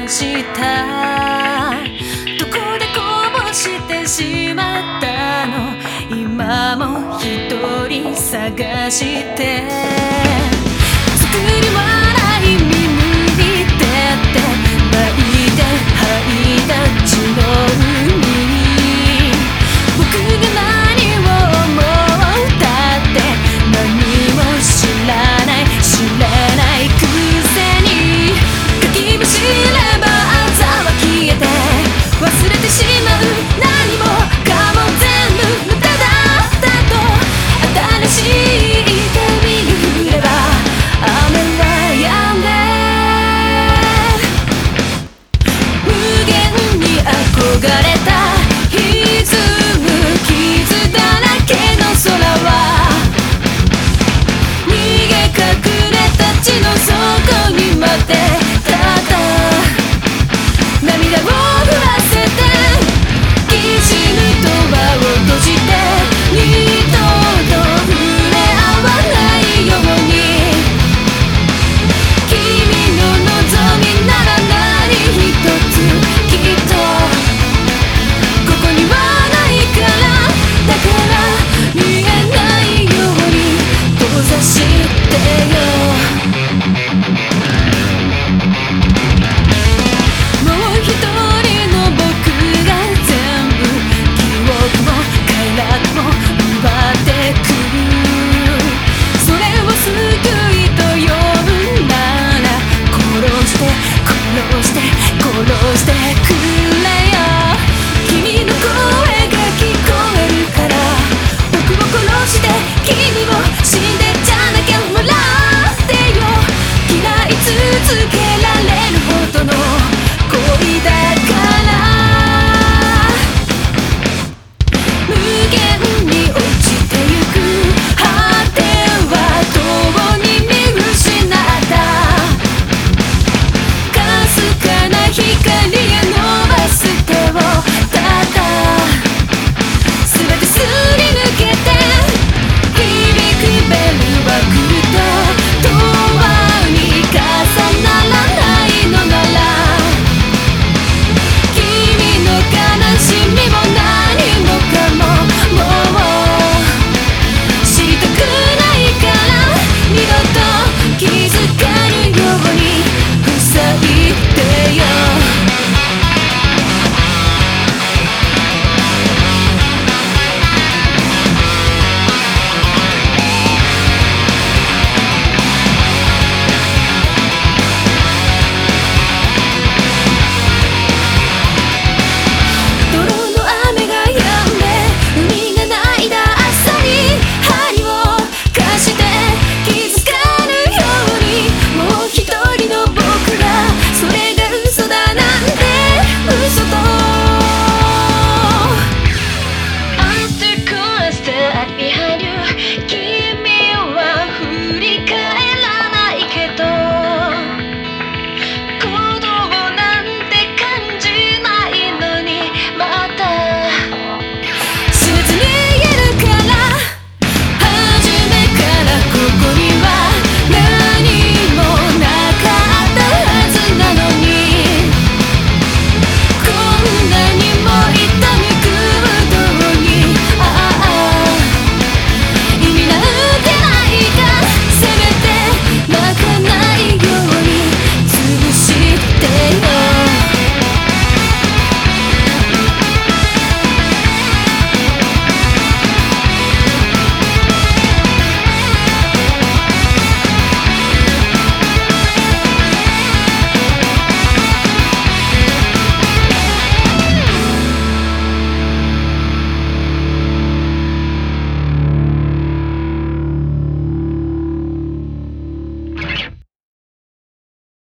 したどこでこぼしてしまったの今も一人探して作り笑い見抜いてって巻いて吐いた血の海僕が何を思ったって何も知らないくせに書き走れば朝は消えて忘れてしまう何もかも全部無駄だったと新しい旅に振れば雨は止んで無限に憧れた歪む傷だらけの空は逃げ隠れた地の底にまで